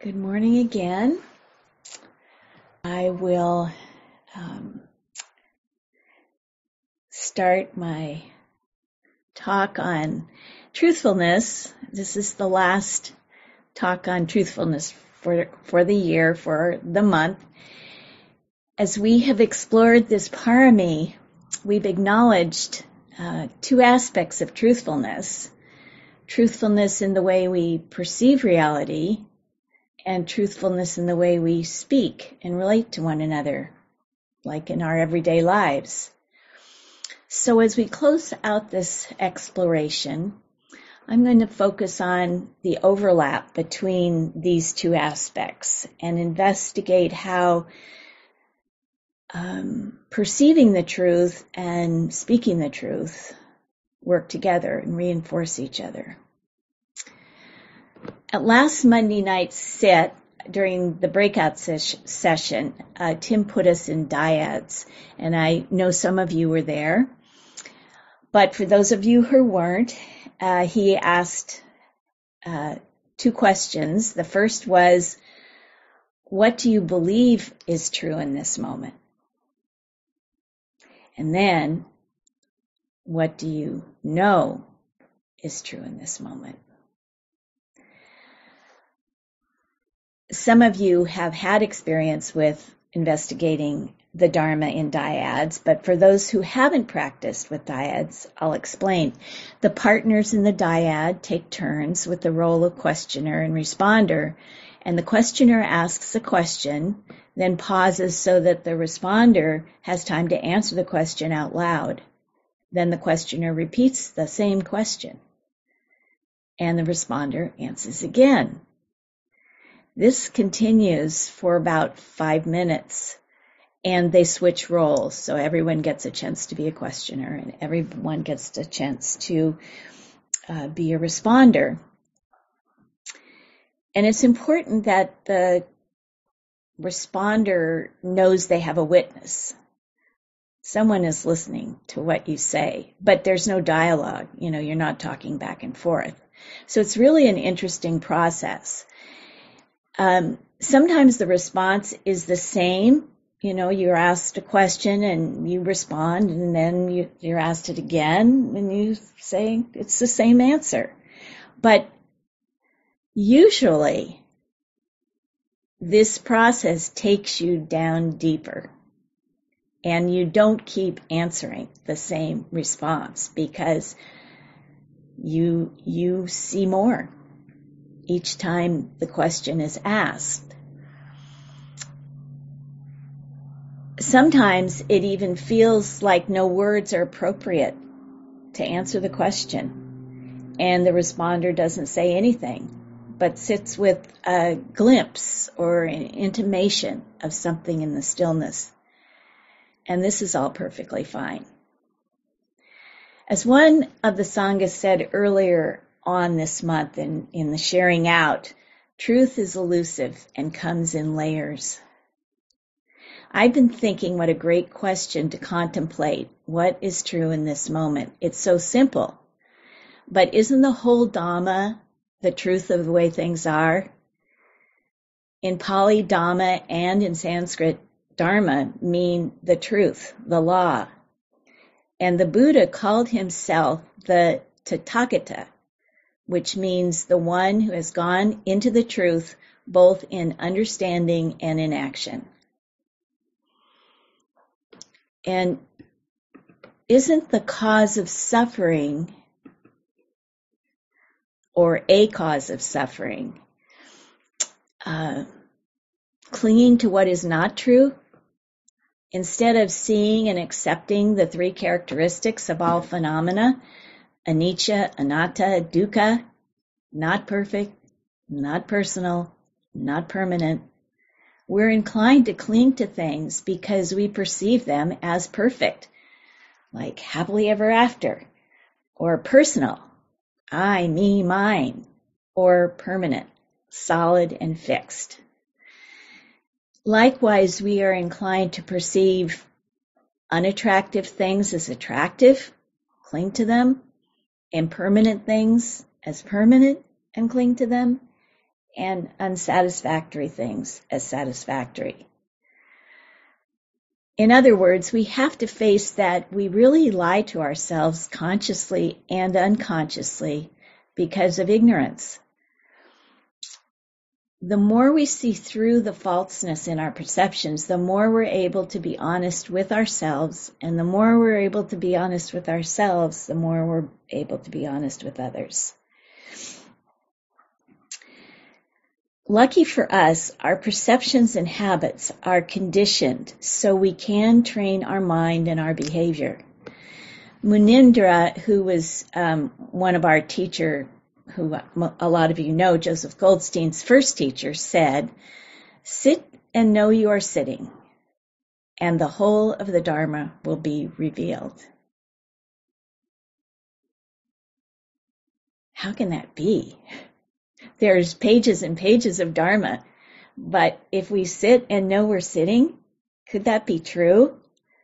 Good morning again. I will start my talk on truthfulness. This is the last talk on truthfulness for the year, for the month. As we have explored this parami, we've acknowledged two aspects of truthfulness. Truthfulness in the way we perceive reality, and truthfulness in the way we speak and relate to one another, like in our everyday lives. So as we close out this exploration, I'm going to focus on the overlap between these two aspects and investigate how perceiving the truth and speaking the truth work together and reinforce each other. At last Monday night's sit, during the breakout session, Tim put us in dyads, and I know some of you were there. But for those of you who weren't, he asked two questions. The first was, what do you believe is true in this moment? And then, what do you know is true in this moment? Some of you have had experience with investigating the Dharma in dyads, but for those who haven't practiced with dyads, I'll explain. The partners in the dyad take turns with the role of questioner and responder, and the questioner asks a question, then pauses so that the responder has time to answer the question out loud. Then the questioner repeats the same question, and the responder answers again. This continues for about 5 minutes, and they switch roles, so everyone gets a chance to be a questioner, and everyone gets a chance to be a responder. And it's important that the responder knows they have a witness. Someone is listening to what you say, but there's no dialogue. You're not talking back and forth. So it's really an interesting process. Sometimes the response is the same. You're asked a question and you respond, and then you're asked it again and you say it's the same answer. But usually this process takes you down deeper, and you don't keep answering the same response because you see more each time the question is asked. Sometimes it even feels like no words are appropriate to answer the question, and the responder doesn't say anything, but sits with a glimpse or an intimation of something in the stillness. And this is all perfectly fine. As one of the Sanghas said earlier on this month in the sharing out, truth is elusive and comes in layers. I've been thinking what a great question to contemplate. What is true in this moment? It's so simple. But isn't the whole Dhamma the truth of the way things are? In Pali, Dhamma, and in Sanskrit, Dharma mean the truth, the law. And the Buddha called himself the Tathagata, which means the one who has gone into the truth both in understanding and in action. And isn't the cause of suffering, or a cause of suffering, clinging to what is not true? Instead of seeing and accepting the three characteristics of all phenomena, anicca, anatta, dukkha, not perfect, not personal, not permanent, we're inclined to cling to things because we perceive them as perfect, like happily ever after, or personal, I, me, mine, or permanent, solid and fixed. Likewise, we are inclined to perceive unattractive things as attractive, cling to them, impermanent things as permanent and cling to them, and unsatisfactory things as satisfactory. In other words, we have to face that we really lie to ourselves consciously and unconsciously because of ignorance. The more we see through the falseness in our perceptions, the more we're able to be honest with ourselves, and the more we're able to be honest with ourselves, the more we're able to be honest with others. Lucky for us, our perceptions and habits are conditioned so we can train our mind and our behavior. Munindra, who was one of our teacher, who a lot of you know, Joseph Goldstein's first teacher, said, "Sit and know you are sitting, and the whole of the Dharma will be revealed." How can that be? There's pages and pages of Dharma, but if we sit and know we're sitting, could that be true?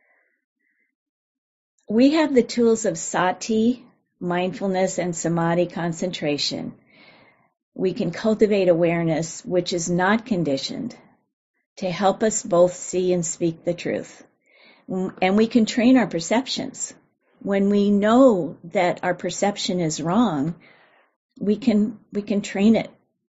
We have the tools of sati, mindfulness, and samadhi concentration. We can cultivate awareness, which is not conditioned, to help us both see and speak the truth. And we can train our perceptions. When we know that our perception is wrong, we can train it.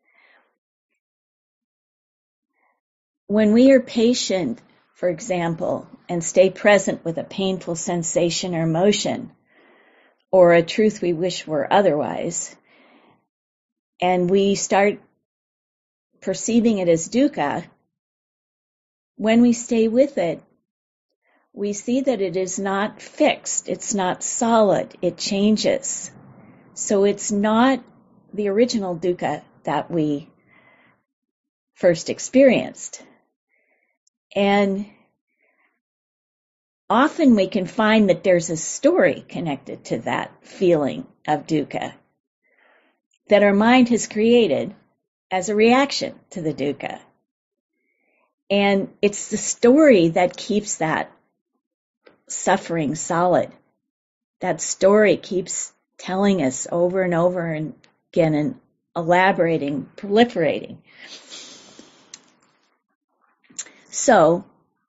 When we are patient, for example, and stay present with a painful sensation or emotion, or a truth we wish were otherwise, and we start perceiving it as dukkha, when we stay with it, we see that it is not fixed, it's not solid, it changes. So it's not the original dukkha that we first experienced. And often we can find that there's a story connected to that feeling of dukkha that our mind has created as a reaction to the dukkha. And it's the story that keeps that suffering solid. That story keeps telling us over and over again and elaborating, proliferating. So,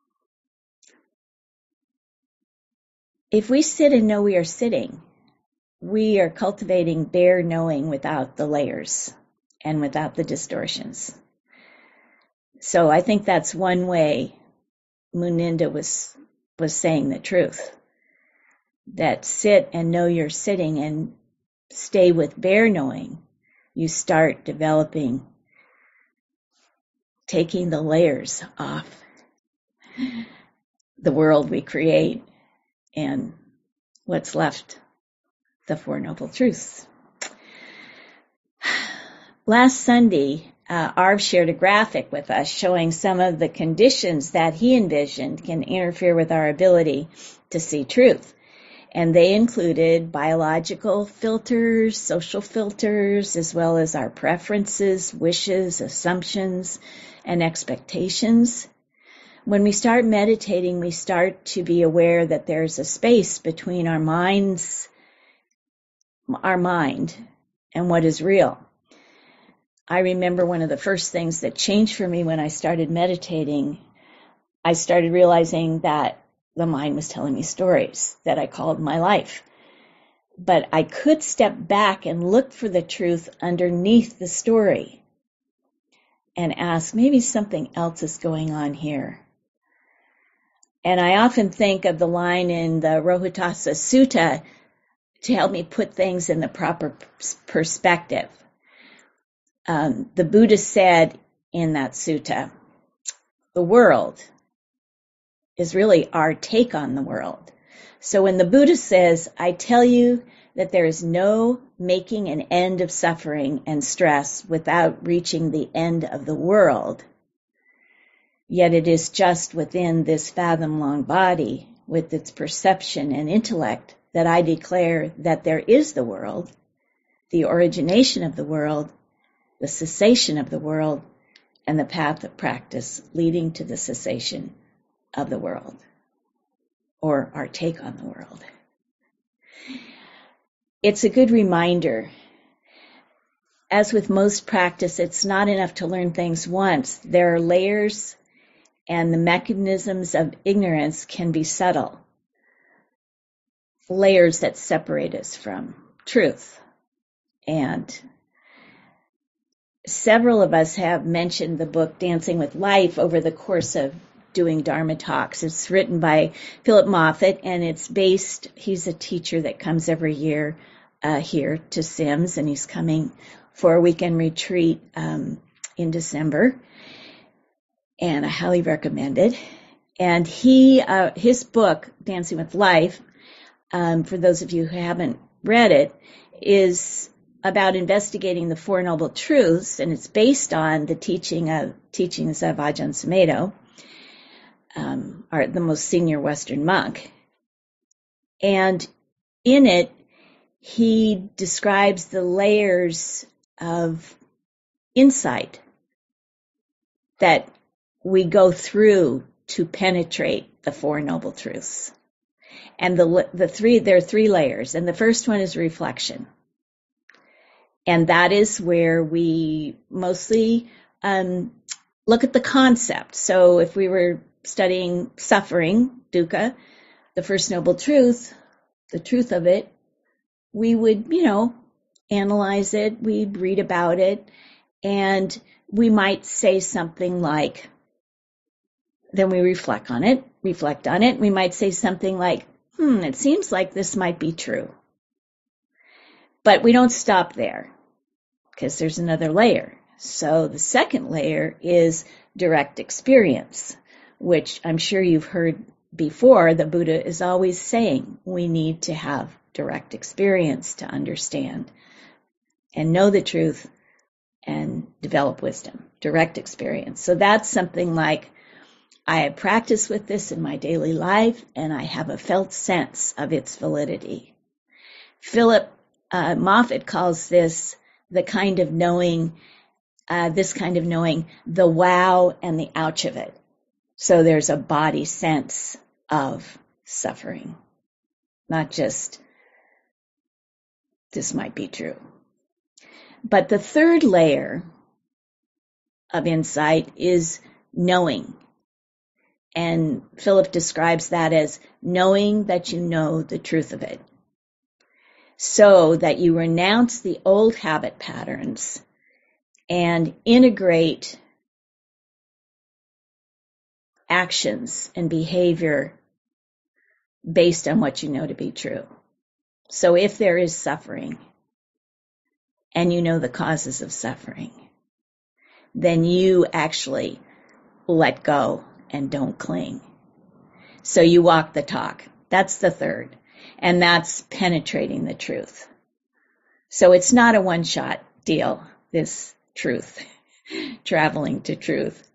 if we sit and know we are sitting, we are cultivating bare knowing without the layers and without the distortions. So I think that's one way Munindra was saying the truth. That sit and know you're sitting and stay with bare knowing, you start developing, taking the layers off the world we create, and what's left, the Four Noble Truths. Last Sunday, Arv shared a graphic with us showing some of the conditions that he envisioned can interfere with our ability to see truth. And they included biological filters, social filters, as well as our preferences, wishes, assumptions, and expectations. When we start meditating, we start to be aware that there's a space between our mind and what is real. I remember one of the first things that changed for me when I started meditating, I started realizing that the mind was telling me stories that I called my life. But I could step back and look for the truth underneath the story and ask, maybe something else is going on here. And I often think of the line in the Rohitassa Sutta to help me put things in the proper perspective. The Buddha said in that sutta, the world is really our take on the world. So when the Buddha says, I tell you that there is no making an end of suffering and stress without reaching the end of the world, yet it is just within this fathom-long body, with its perception and intellect, that I declare that there is the world, the origination of the world, the cessation of the world, and the path of practice leading to the cessation of the world, or our take on the world. It's a good reminder as with most practice, it's not enough to learn things once. There are layers, and the mechanisms of ignorance can be subtle. Layers that separate us from truth. And several of us have mentioned the book Dancing with Life over the course of doing Dharma talks. It's written by Philip Moffitt, and it's based, he's a teacher that comes every year here to Sims, and he's coming for a weekend retreat in December, and I highly recommend it. And his book, Dancing with Life, for those of you who haven't read it, is about investigating the Four Noble Truths, and it's based on the teachings of Ajahn Sumedho, the most senior Western monk. And in it, he describes the layers of insight that we go through to penetrate the Four Noble Truths. And there are three layers, and the first one is reflection. And that is where we mostly look at the concept. So if we were studying suffering, dukkha, the first noble truth, the truth of it, we would, analyze it, we'd read about it, and we might say something like, then we reflect on it, we might say something like, it seems like this might be true. But we don't stop there, because there's another layer. So the second layer is direct experience, which I'm sure you've heard before. The Buddha is always saying we need to have direct experience to understand and know the truth and develop wisdom. Direct experience. So that's something like, I have practiced with this in my daily life, and I have a felt sense of its validity. Philip Moffitt calls this the kind of knowing, the wow and the ouch of it. So there's a body sense of suffering, not just this might be true. But the third layer of insight is knowing. And Philip describes that as knowing that you know the truth of it. So that you renounce the old habit patterns and integrate actions and behavior based on what you know to be true. So if there is suffering, and you know the causes of suffering, then you actually let go and don't cling. So you walk the talk. That's the third. And that's penetrating the truth. So it's not a one-shot deal, this truth, traveling to truth.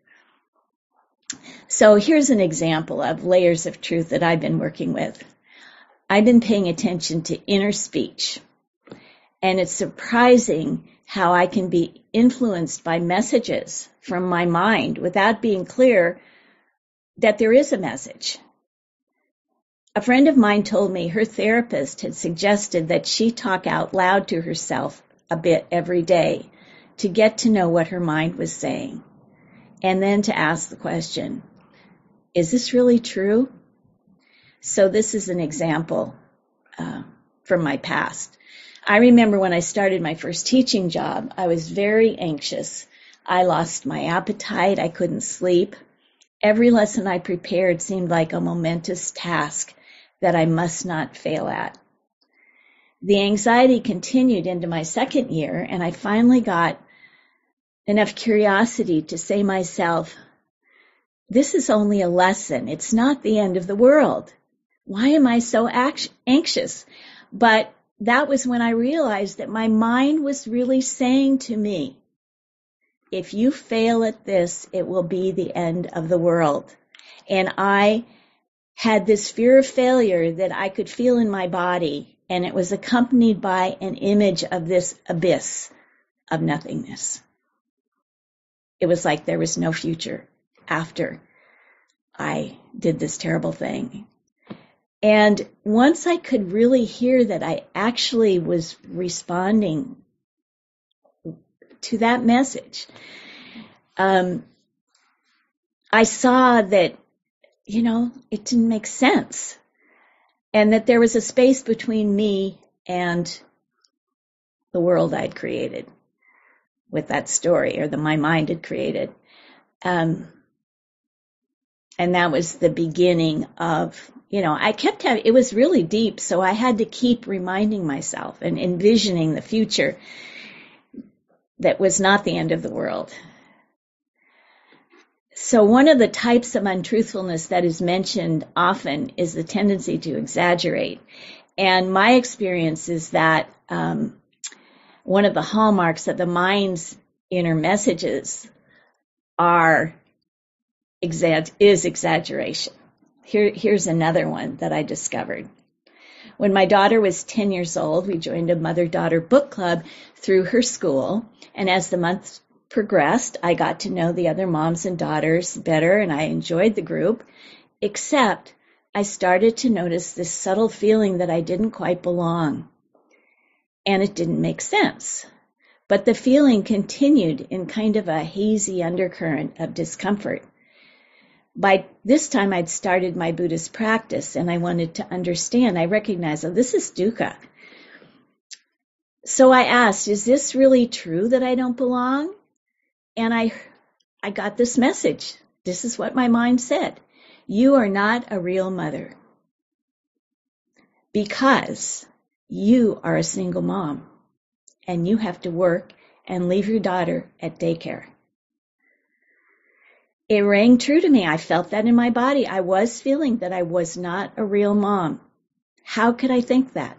So here's an example of layers of truth that I've been working with. I've been paying attention to inner speech. And it's surprising how I can be influenced by messages from my mind without being clear that there is a message. A friend of mine told me her therapist had suggested that she talk out loud to herself a bit every day to get to know what her mind was saying, and then to ask the question, is this really true? So this is an example from my past. I remember when I started my first teaching job, I was very anxious. I lost my appetite. I couldn't sleep. Every lesson I prepared seemed like a momentous task that I must not fail at. The anxiety continued into my second year, and I finally got enough curiosity to say to myself, this is only a lesson. It's not the end of the world. Why am I so anxious? But that was when I realized that my mind was really saying to me, if you fail at this, it will be the end of the world. And I had this fear of failure that I could feel in my body, and it was accompanied by an image of this abyss of nothingness. It was like there was no future after I did this terrible thing. And once I could really hear that I actually was responding to that message, I saw that, it didn't make sense, and that there was a space between me and the world I'd created with that story, or that my mind had created. And that was the beginning of, I kept having, it was really deep, so I had to keep reminding myself and envisioning the future that was not the end of the world. So one of the types of untruthfulness that is mentioned often is the tendency to exaggerate. And my experience is that one of the hallmarks of the mind's inner messages is exaggeration. Here's another one that I discovered. When my daughter was 10 years old, we joined a mother-daughter book club through her school. And as the months progressed, I got to know the other moms and daughters better, and I enjoyed the group, except I started to notice this subtle feeling that I didn't quite belong. And it didn't make sense. But the feeling continued in kind of a hazy undercurrent of discomfort. By this time, I'd started my Buddhist practice, and I wanted to understand. I recognized, this is dukkha. So I asked, is this really true that I don't belong? And I got this message. This is what my mind said. You are not a real mother because you are a single mom and you have to work and leave your daughter at daycare. It rang true to me. I felt that in my body. I was feeling that I was not a real mom. How could I think that?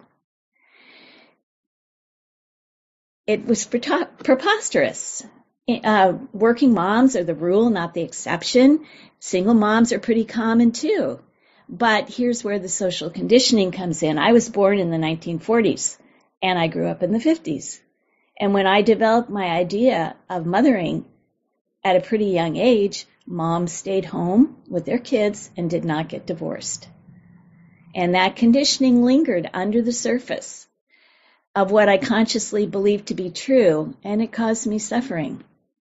It was preposterous. Working moms are the rule, not the exception. Single moms are pretty common too. But here's where the social conditioning comes in. I was born in the 1940s, and I grew up in the 50s. And when I developed my idea of mothering at a pretty young age, moms stayed home with their kids and did not get divorced. And that conditioning lingered under the surface of what I consciously believed to be true, and it caused me suffering.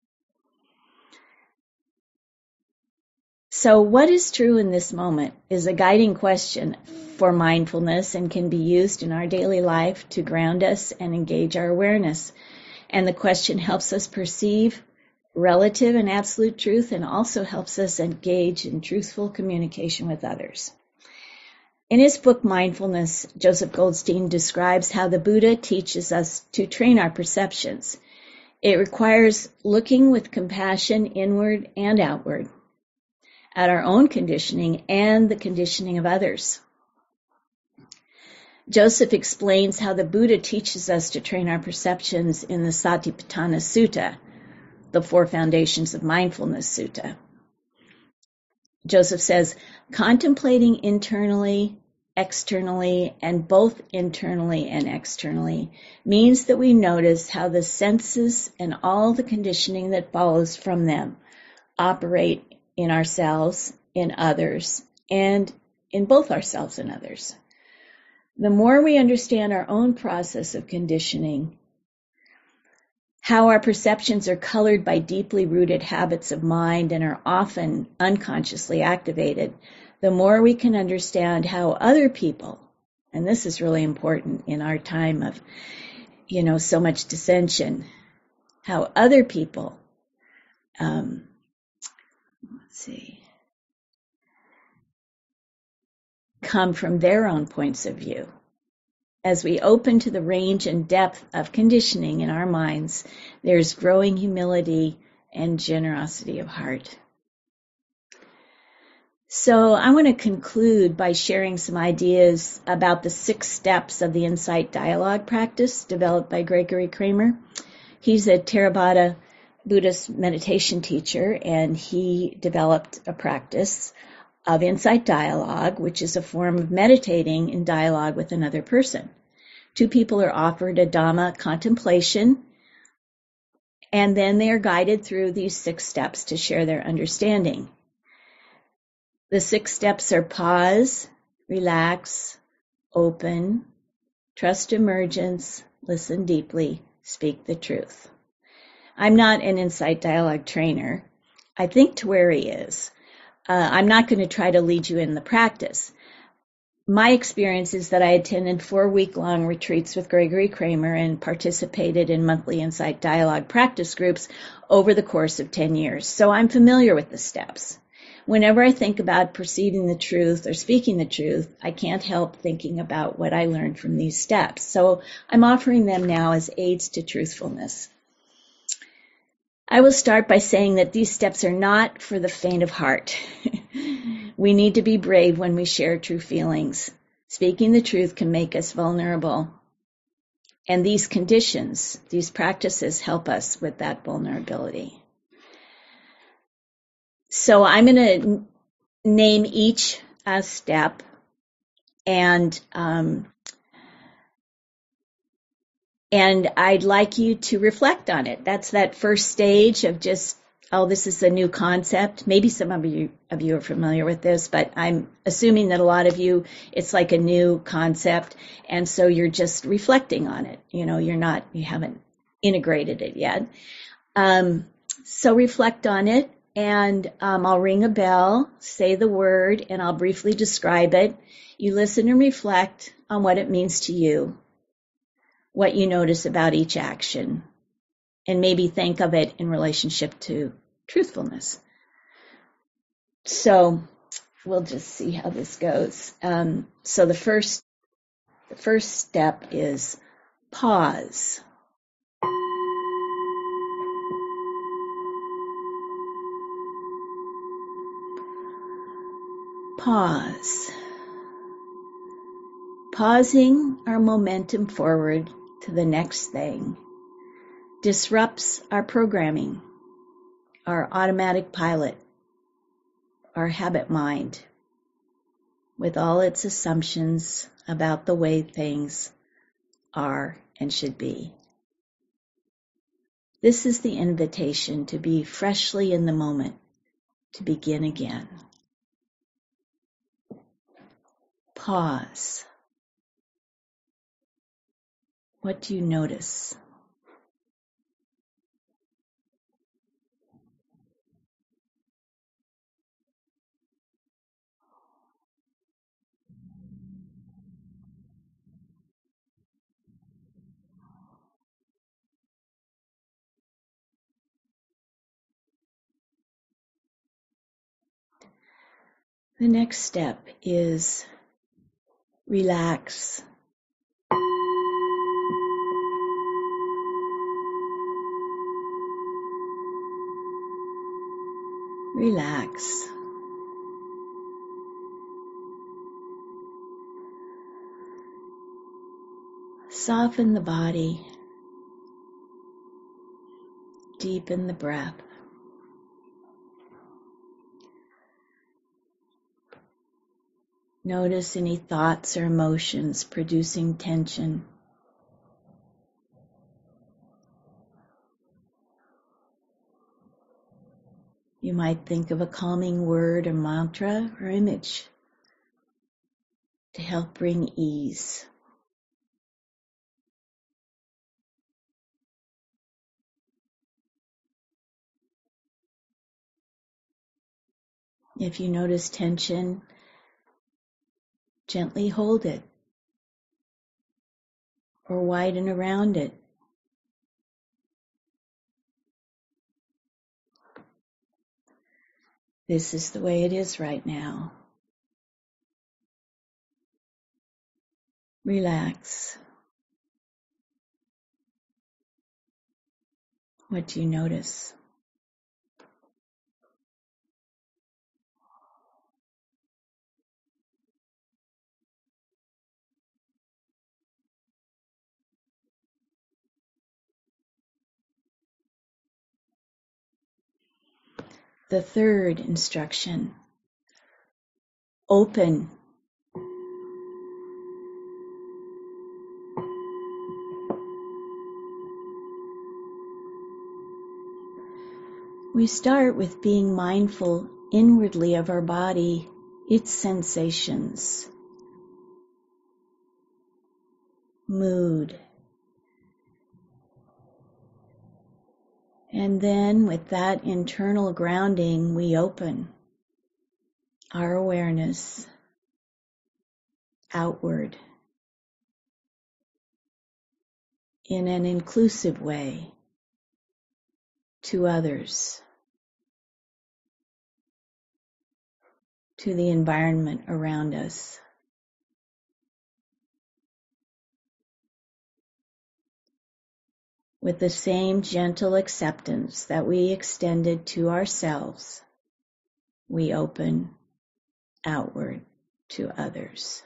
So what is true in this moment is a guiding question for mindfulness and can be used in our daily life to ground us and engage our awareness. And the question helps us perceive relative and absolute truth and also helps us engage in truthful communication with others. In his book, Mindfulness, Joseph Goldstein describes how the Buddha teaches us to train our perceptions. It requires looking with compassion inward and outward at our own conditioning and the conditioning of others. Joseph explains how the Buddha teaches us to train our perceptions in the Satipatthana Sutta, the Four Foundations of Mindfulness Sutta. Joseph says, contemplating internally, externally, and both internally and externally means that we notice how the senses and all the conditioning that follows from them operate in ourselves, in others, and in both ourselves and others. The more we understand our own process of conditioning, how our perceptions are colored by deeply rooted habits of mind and are often unconsciously activated, the more we can understand how other people, and this is really important in our time of, so much dissension, how other people, come from their own points of view. As we open to the range and depth of conditioning in our minds, there's growing humility and generosity of heart. So I want to conclude by sharing some ideas about the 6 steps of the Insight Dialogue practice developed by Gregory Kramer. He's a Theravada Buddhist meditation teacher, and he developed a practice of Insight Dialogue, which is a form of meditating in dialogue with another person. 2 people are offered a Dhamma contemplation, and then they are guided through these 6 steps to share their understanding. The 6 steps are pause, relax, open, trust emergence, listen deeply, speak the truth. I'm not an insight dialogue trainer. I think Tuere is. I'm not going to try to lead you in the practice. My experience is that I attended 4-week-long retreats with Gregory Kramer and participated in monthly insight dialogue practice groups over the course of 10 years. So I'm familiar with the steps. Whenever I think about perceiving the truth or speaking the truth, I can't help thinking about what I learned from these steps. So I'm offering them now as aids to truthfulness. I will start by saying that these steps are not for the faint of heart. We need to be brave when we share true feelings. Speaking the truth can make us vulnerable. And these conditions, these practices help us with that vulnerability. So I'm going to name each step, and I'd like you to reflect on it. That's that first stage of just, oh, this is a new concept. Maybe some of you are familiar with this, but I'm assuming that a lot of you, it's like a new concept, and so you're just reflecting on it. You know, you haven't integrated it yet. So reflect on it, and I'll ring a bell, say the word, and I'll briefly describe it. You listen and reflect on what it means to you, what you notice about each action, and maybe think of it in relationship to truthfulness. So we'll just see how this goes. So the first step is pause. Pause. Pausing our momentum forward to the next thing disrupts our programming, our automatic pilot, our habit mind, with all its assumptions about the way things are and should be. This is the invitation to be freshly in the moment, to begin again. Pause. What do you notice? The next step is relax. Relax. Soften the body. Deepen the breath. Notice any thoughts or emotions producing tension. You might think of a calming word or mantra or image to help bring ease. If you notice tension, gently hold it or widen around it. This is the way it is right now. Relax. What do you notice? The third instruction, open. We start with being mindful inwardly of our body, its sensations, mood, And then with that internal grounding, we open our awareness outward in an inclusive way to others, to the environment around us. With the same gentle acceptance that we extended to ourselves, we open outward to others.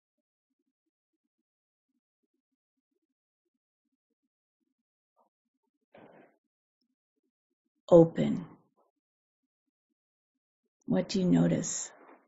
Open. What do you notice?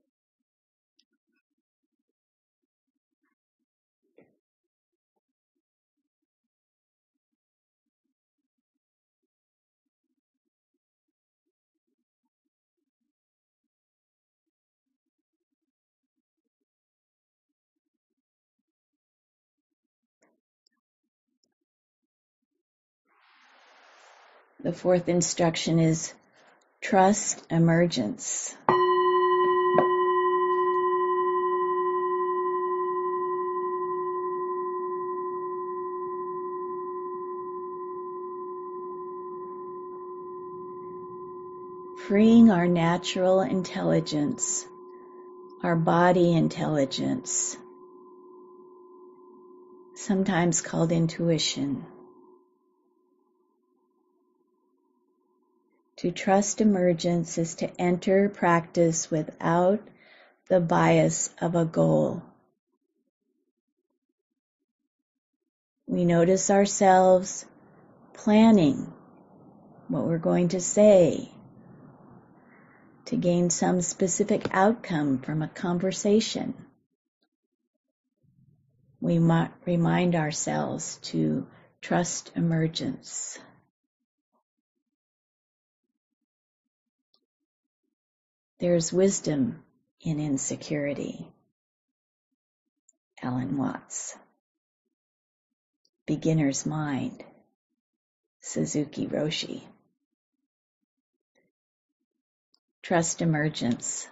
The fourth instruction is trust emergence. Freeing our natural intelligence, our body intelligence, sometimes called intuition. To trust emergence is to enter practice without the bias of a goal. We notice ourselves planning what we're going to say to gain some specific outcome from a conversation. We might remind ourselves to trust emergence. There's wisdom in insecurity. Alan Watts. Beginner's Mind. Suzuki Roshi. Trust emergence.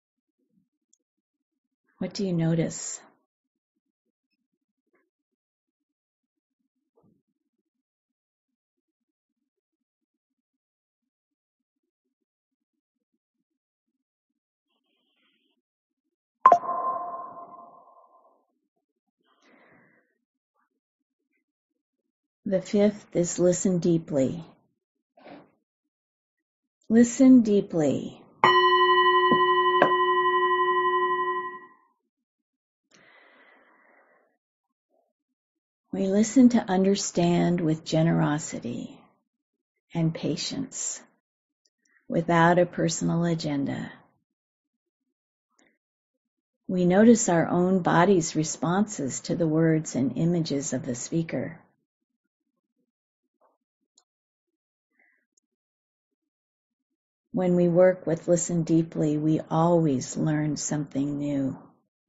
What do you notice? The fifth is listen deeply. Listen deeply. We listen to understand with generosity and patience, without a personal agenda. We notice our own body's responses to the words and images of the speaker. When we work with listen deeply, we always learn something new.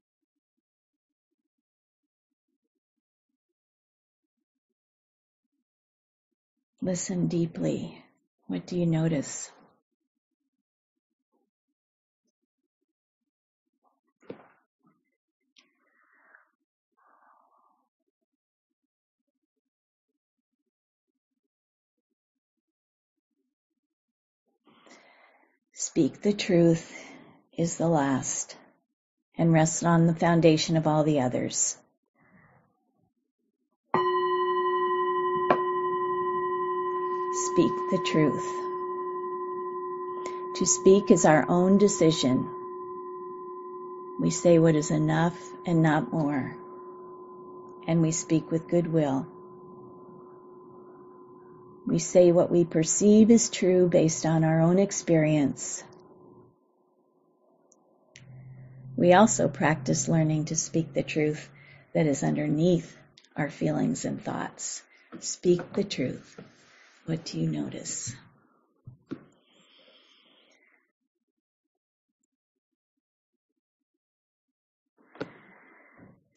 Listen deeply. What do you notice? Speak the truth is the last and rests on the foundation of all the others. Speak the truth. To speak is our own decision. We say what is enough and not more, and we speak with goodwill. We say what we perceive is true based on our own experience. We also practice learning to speak the truth that is underneath our feelings and thoughts. Speak the truth. What do you notice?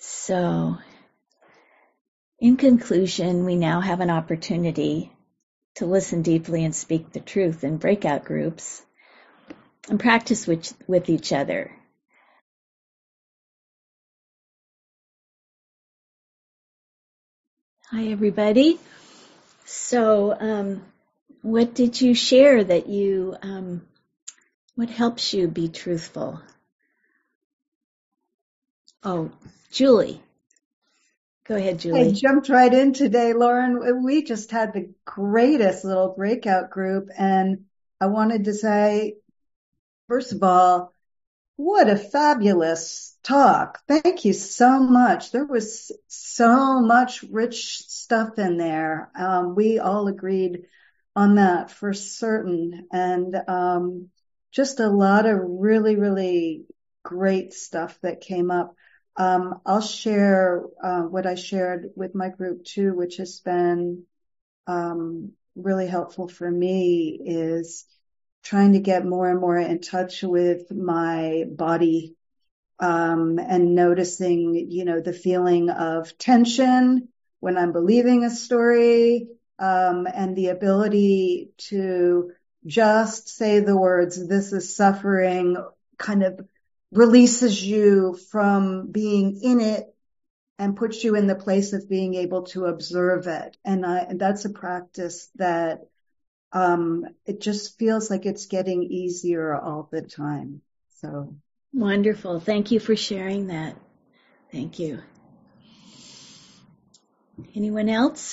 So, in conclusion, we now have an opportunity to listen deeply and speak the truth in breakout groups and practice with each other. Hi, everybody. So, what did you share that what helps you be truthful? Oh, Julie. Go ahead, Julie. I jumped right in today, Lauren. We just had the greatest little breakout group, and I wanted to say, first of all, what a fabulous talk. Thank you so much. There was so much rich stuff in there. We all agreed on that for certain. And just a lot of really, really great stuff that came up. I'll share what I shared with my group too, which has been really helpful for me, is trying to get more and more in touch with my body, and noticing, the feeling of tension when I'm believing a story, and the ability to just say the words, "This is suffering," kind of releases you from being in it and puts you in the place of being able to observe it. And that's a practice that it just feels like it's getting easier all the time. So Wonderful. Thank you for sharing that. Thank you. Anyone else?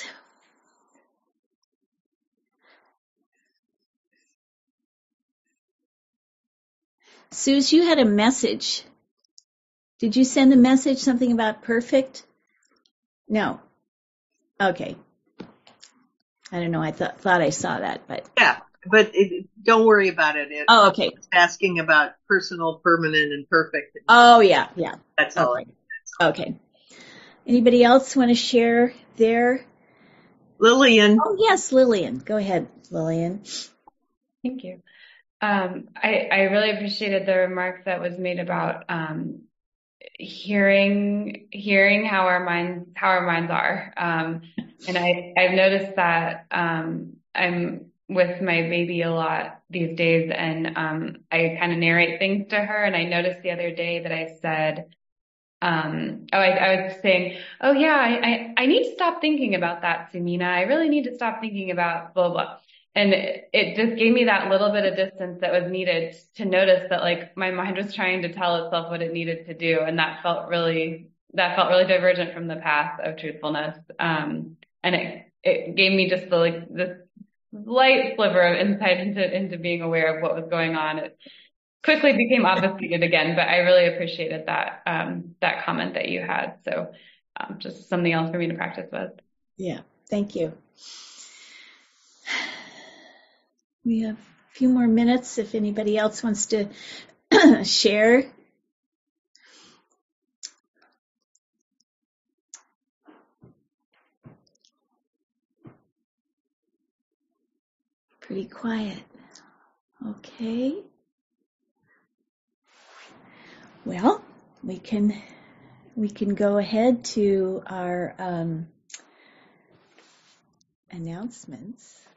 Suze, you had a message. Did you send a message, something about perfect? No. Okay. I don't know. I thought I saw that, but yeah, but don't worry about it. Oh, okay. It's asking about personal, permanent, and perfect. Oh, yeah. That's all. Okay. Anybody else want to share their? Lillian. Oh, yes, Lillian. Go ahead, Lillian. Thank you. I really appreciated the remark that was made about hearing how our minds are. And I've noticed that I'm with my baby a lot these days, and I kind of narrate things to her. And I noticed the other day that I said, I was saying, oh yeah, I need to stop thinking about that, Sumina. I really need to stop thinking about blah, blah. And it just gave me that little bit of distance that was needed to notice that like my mind was trying to tell itself what it needed to do. And that felt really divergent from the path of truthfulness. And it gave me just this light sliver of insight into being aware of what was going on. It quickly became obfuscated again, but I really appreciated that comment that you had. So just something else for me to practice with. Yeah, thank you. We have a few more minutes if anybody else wants to share. Pretty quiet. Okay. Well, we can go ahead to our announcements.